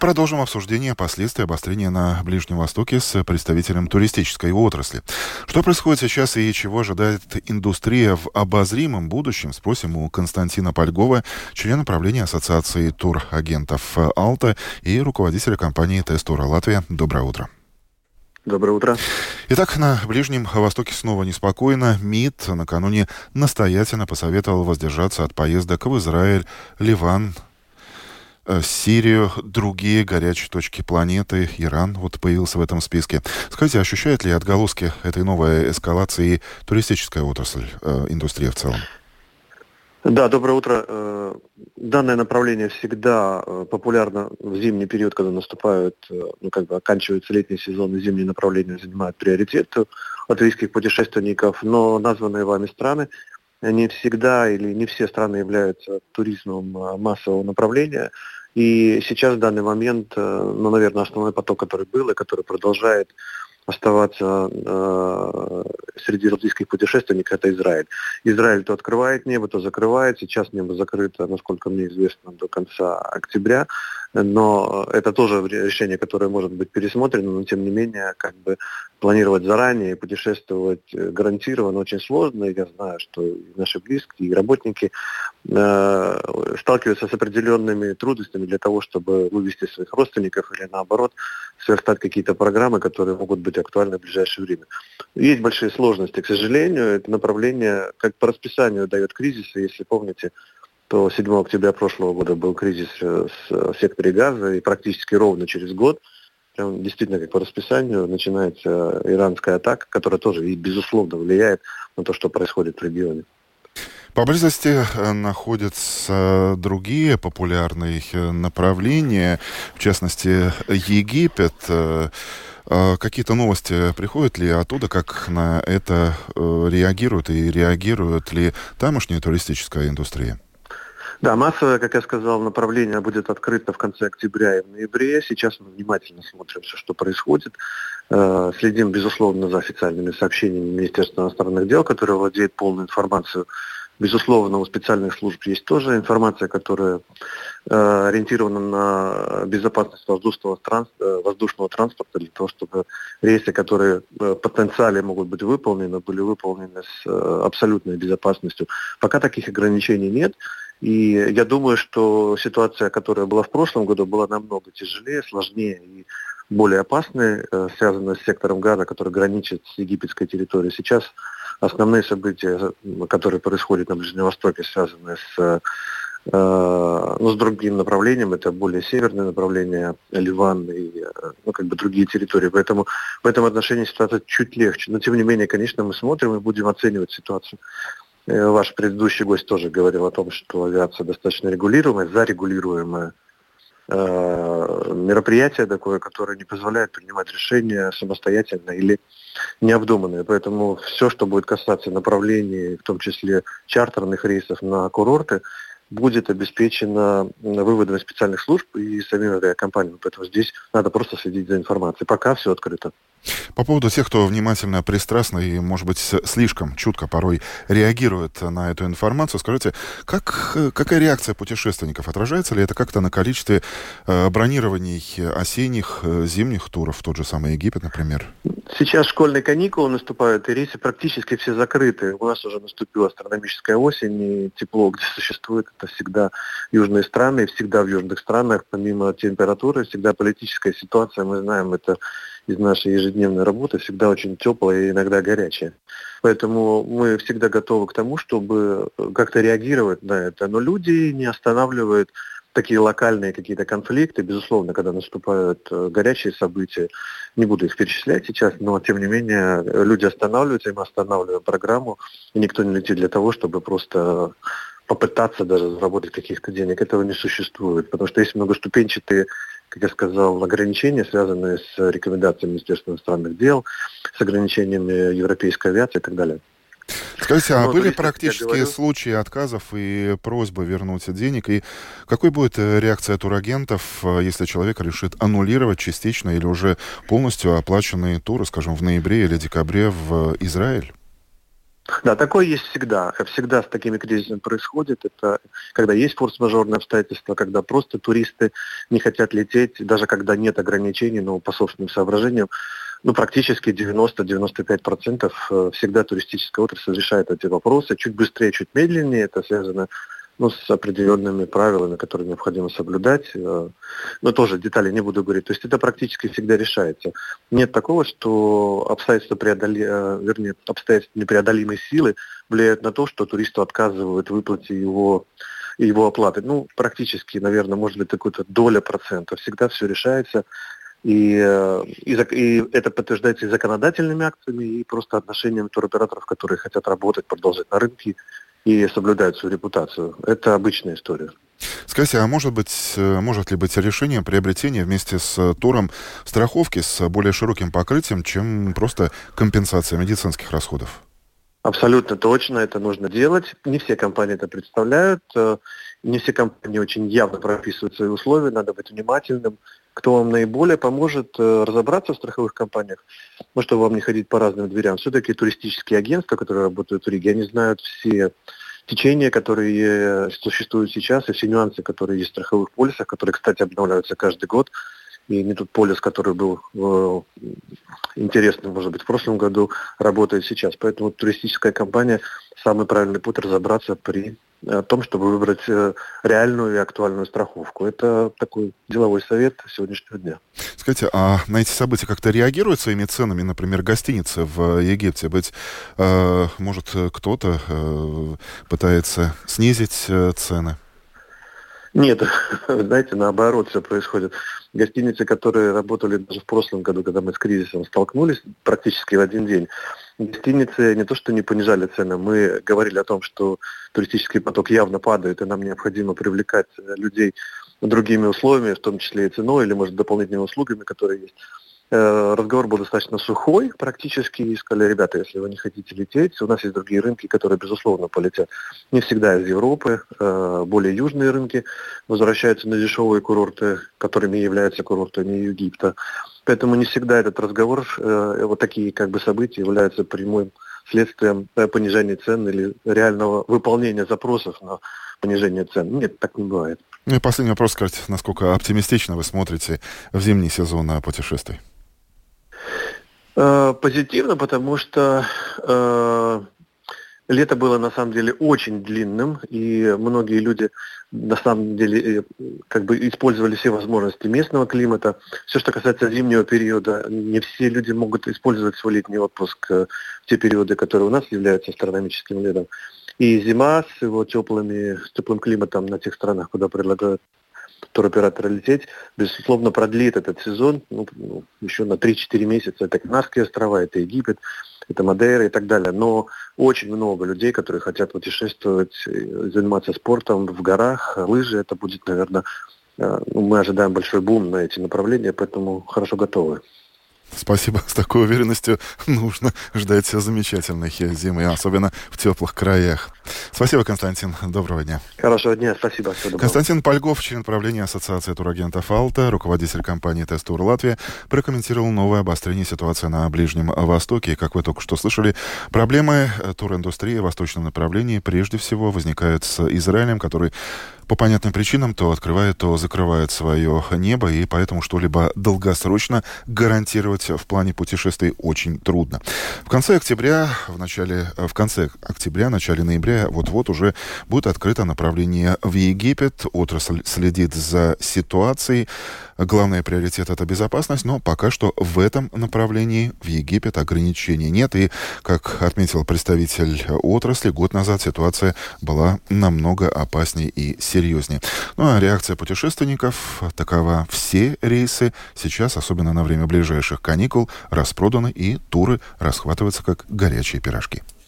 Продолжим обсуждение последствий обострения на Ближнем Востоке с представителем туристической отрасли. Что происходит сейчас и чего ожидает индустрия в обозримом будущем, спросим у Константина Польгова, члена правления Ассоциации турагентов «Алта» и руководителя компании «Тест-Тура Латвия». Доброе утро. Доброе утро. Итак, на Ближнем Востоке снова неспокойно. МИД накануне настоятельно посоветовал воздержаться от поездок в Израиль, Ливан, Сирию, другие горячие точки планеты. Иран появился в этом списке. Скажите, ощущает ли отголоски этой новой эскалации туристическая отрасль, индустрия в целом? Да, доброе утро. Данное направление всегда популярно в зимний период, когда наступают, оканчивается летний сезон, и зимние направления занимают приоритет у латвийских путешественников. Но названные вами страны, не всегда или не все страны являются туризмом массового направления. И сейчас в данный момент, наверное, основной поток, который был и который продолжает оставаться среди латвийских путешественников, это Израиль. Израиль то открывает небо, то закрывает. Сейчас небо закрыто, насколько мне известно, до конца октября. Но это тоже решение, которое может быть пересмотрено, но тем не менее, планировать заранее и путешествовать гарантированно очень сложно. И я знаю, что и наши близкие, и работники сталкиваются с определенными трудностями для того, чтобы вывести своих родственников или наоборот сверстать какие-то программы, которые могут быть актуальны в ближайшее время. Есть большие сложности, к сожалению. Это направление, как по расписанию, дает кризисы. Если помните, то 7 октября прошлого года был кризис в секторе газа, и практически ровно через год, прям действительно как по расписанию, начинается иранская атака, которая тоже, безусловно, влияет на то, что происходит в регионе. Поблизости находятся другие популярные направления, в частности, Египет. Какие-то новости приходят ли оттуда, как на это реагирует и реагирует ли тамошняя туристическая индустрия? Да, массовое, как я сказал, направление будет открыто в конце октября и в ноябре. Сейчас мы внимательно смотрим все, что происходит. Следим, безусловно, за официальными сообщениями Министерства иностранных дел, которое владеет полной информацией. Безусловно, у специальных служб есть тоже информация, которая ориентирована на безопасность воздушного транспорта, для того, чтобы рейсы, которые в потенциале могут быть выполнены, были выполнены с абсолютной безопасностью. Пока таких ограничений нет. И я думаю, что ситуация, которая была в прошлом году, была намного тяжелее, сложнее и более опасной, связанная с сектором газа, который граничит с египетской территорией. Сейчас основные события, которые происходят на Ближнем Востоке, связаны с другим направлением, это более северное направление, Ливан и другие территории. Поэтому в этом отношении ситуация чуть легче. Но тем не менее, конечно, мы смотрим и будем оценивать ситуацию. Ваш предыдущий гость тоже говорил о том, что авиация достаточно регулируемая, зарегулируемая мероприятие такое, которое не позволяет принимать решения самостоятельно или необдуманные. Поэтому все, что будет касаться направлений, в том числе чартерных рейсов на курорты, будет обеспечено выводами специальных служб и самими авиакомпаниями. Поэтому здесь надо просто следить за информацией. Пока все открыто. По поводу тех, кто внимательно, пристрастно и, может быть, слишком чутко порой реагирует на эту информацию, скажите, какая реакция путешественников? Отражается ли это как-то на количестве бронирований осенних, зимних туров, в тот же самый Египет, например? Сейчас школьные каникулы наступают, и рейсы практически все закрыты. У нас уже наступила астрономическая осень, и тепло, где существует, это всегда южные страны, и всегда в южных странах, помимо температуры, всегда политическая ситуация, мы знаем, это из нашей ежедневной работы, всегда очень теплая и иногда горячая. Поэтому мы всегда готовы к тому, чтобы как-то реагировать на это. Но люди не останавливают такие локальные какие-то конфликты. Безусловно, когда наступают горячие события, не буду их перечислять сейчас, но тем не менее люди останавливаются, и мы останавливаем программу, и никто не летит для того, чтобы просто попытаться даже заработать каких-то денег. Этого не существует, потому что есть многоступенчатые, как я сказал, ограничения, связанные с рекомендациями Министерства иностранных дел, с ограничениями европейской авиации и так далее. Скажите, а были практические случаи отказов и просьбы вернуть денег? И какой будет реакция турагентов, если человек решит аннулировать частично или уже полностью оплаченные туры, скажем, в ноябре или декабре в Израиль? Да, такое есть всегда. Всегда с такими кризисами происходит. Это когда есть форс-мажорные обстоятельства, когда просто туристы не хотят лететь, даже когда нет ограничений, но по собственным соображениям. Ну, практически 90-95% всегда туристическая отрасль решает эти вопросы. Чуть быстрее, чуть медленнее. Это связано с определенными правилами, которые необходимо соблюдать. Но тоже детали не буду говорить. То есть это практически всегда решается. Нет такого, что обстоятельства непреодолимой силы влияют на то, что туристу отказывают в выплате его оплаты. Ну, практически, наверное, может быть, какая-то доля процента. Всегда все решается. И это подтверждается и законодательными актами, и просто отношениями туроператоров, которые хотят работать, продолжать на рынке и соблюдают свою репутацию. Это обычная история. Скажите, а может ли быть решением приобретения вместе с туром страховки с более широким покрытием, чем просто компенсация медицинских расходов? Абсолютно точно, это нужно делать. Не все компании это представляют, не все компании очень явно прописывают свои условия, надо быть внимательным. Кто вам наиболее поможет разобраться в страховых компаниях, чтобы вам не ходить по разным дверям. Все-таки туристические агентства, которые работают в Риге, они знают все течения, которые существуют сейчас, и все нюансы, которые есть в страховых полисах, которые, кстати, обновляются каждый год. И не тот полис, который был интересным, может быть, в прошлом году, работает сейчас. Поэтому туристическая компания – самый правильный путь разобраться при том, чтобы выбрать реальную и актуальную страховку. Это такой деловой совет сегодняшнего дня. Скажите, а на эти события как-то реагируют своими ценами, например, гостиницы в Египте? Быть, может, кто-то пытается снизить цены? Нет, знаете, наоборот все происходит. Гостиницы, которые работали даже в прошлом году, когда мы с кризисом столкнулись, практически в один день, гостиницы не то что не понижали цены, мы говорили о том, что туристический поток явно падает, и нам необходимо привлекать людей другими условиями, в том числе и ценой, или, может, дополнительными услугами, которые есть. Разговор был достаточно сухой практически, и сказали: ребята, если вы не хотите лететь, у нас есть другие рынки, которые, безусловно, полетят. Не всегда из Европы, более южные рынки возвращаются на дешевые курорты, которыми являются курортами Египта. Поэтому не всегда этот разговор, вот такие события являются прямым следствием понижения цен или реального выполнения запросов на понижение цен. Нет, так не бывает. Ну и последний вопрос, скажите, насколько оптимистично вы смотрите в зимний сезон путешествий? Позитивно, потому что лето было на самом деле очень длинным, и многие люди на самом деле использовали все возможности местного климата. Все, что касается зимнего периода, не все люди могут использовать свой летний отпуск в те периоды, которые у нас являются астрономическим летом. И зима с его теплым климатом на тех странах, куда предлагают туроператоры лететь, безусловно, продлит этот сезон еще на 3-4 месяца. Это Канарские острова, это Египет, это Мадейра и так далее. Но очень много людей, которые хотят путешествовать, заниматься спортом в горах, лыжи. Это будет, наверное, мы ожидаем большой бум на эти направления, поэтому хорошо готовы. Спасибо. С такой уверенностью нужно ждать замечательной зимы, особенно в теплых краях. Спасибо, Константин. Доброго дня. Хорошего дня. Спасибо. Всего доброго. Константин Польгов, член правления Ассоциации турагентов «Алта», руководитель компании «Тест-Тур Латвия», прокомментировал новое обострение ситуации на Ближнем Востоке. И, как вы только что слышали, проблемы туриндустрии в восточном направлении прежде всего возникают с Израилем, который по понятным причинам то открывает, то закрывает свое небо, и поэтому что-либо долгосрочно гарантировать в плане путешествий очень трудно. В конце октября, начале ноября вот-вот уже будет открыто направление в Египет. Отрасль следит за ситуацией. Главный приоритет — это безопасность, но пока что в этом направлении в Египет ограничений нет. И, как отметил представитель отрасли, год назад ситуация была намного опаснее и серьезнее. Ну а реакция путешественников такова: все рейсы сейчас, особенно на время ближайших каникул, распроданы, и туры расхватываются как горячие пирожки.